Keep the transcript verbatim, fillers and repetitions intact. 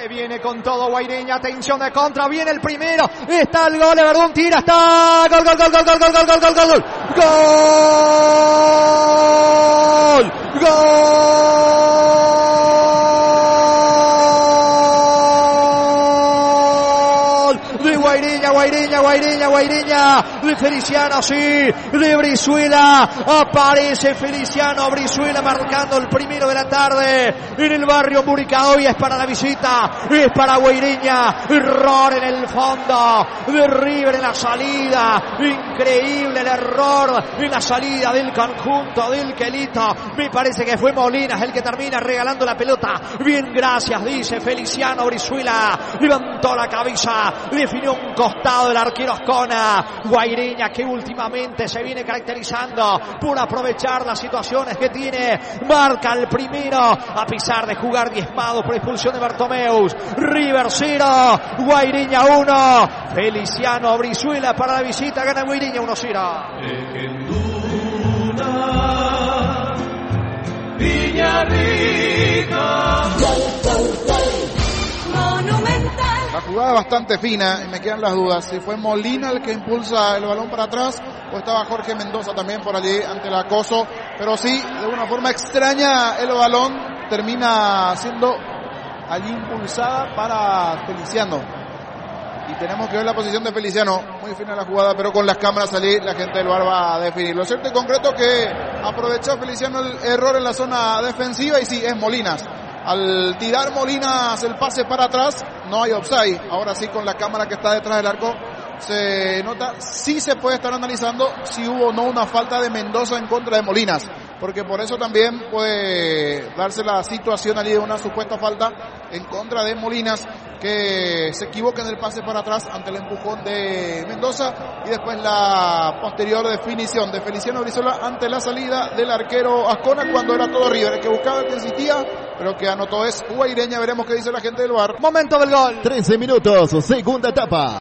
Se viene con todo Guaireña, atención de contra, viene el primero, está el gol, Verdún tira, está, gol, gol, gol, gol, gol, gol, gol, gol, gol, gol, gol, gol, de Guaireña, Guaireña, Guaireña, Guaireña, de Feliciano, sí, de Brizuela, aparece Feliciano Brizuela marcando el primero de la tarde en el barrio Muricaoy. Es para la visita, es para Guaireña, error en el fondo de River en la salida, increíble el error en la salida del conjunto del Quelito. Me parece que fue Molinas el que termina regalando la pelota. Bien, gracias, dice Feliciano Brizuela, levantó la cabeza, definió un costado del arquero Ascona. Guaireña, que últimamente se viene caracterizando por aprovechar las situaciones que tiene, marca el primero a pesar de jugar diezmado por expulsión de Bartomeus. River cero, Guaireña uno, Feliciano Brizuela para la visita, gana Guaireña uno cero. La jugada bastante fina y me quedan las dudas si fue Molina el que impulsa el balón para atrás o estaba Jorge Mendoza también por allí ante el acoso, pero sí, de una forma extraña el balón termina siendo allí impulsada para Feliciano y tenemos que ver la posición de Feliciano. Muy fina la jugada, pero con las cámaras allí la gente del V A R va a definir. Lo cierto y concreto que aprovechó Feliciano el error en la zona defensiva y sí, es Molinas. Al tirar Molinas el pase para atrás, no hay offside. Ahora sí, con la cámara que está detrás del arco, se nota, sí se puede estar analizando si hubo o no una falta de Mendoza en contra de Molinas. Porque por eso también puede darse la situación allí de una supuesta falta en contra de Molinas, que se equivoca en el pase para atrás ante el empujón de Mendoza y después la posterior definición de Feliciano Brizuela ante la salida del arquero Ascona cuando era todo River, el que buscaba, el que insistía, pero que anotó es Guaireña. Veremos qué dice la gente del V A R. Momento del gol. trece minutos, segunda etapa.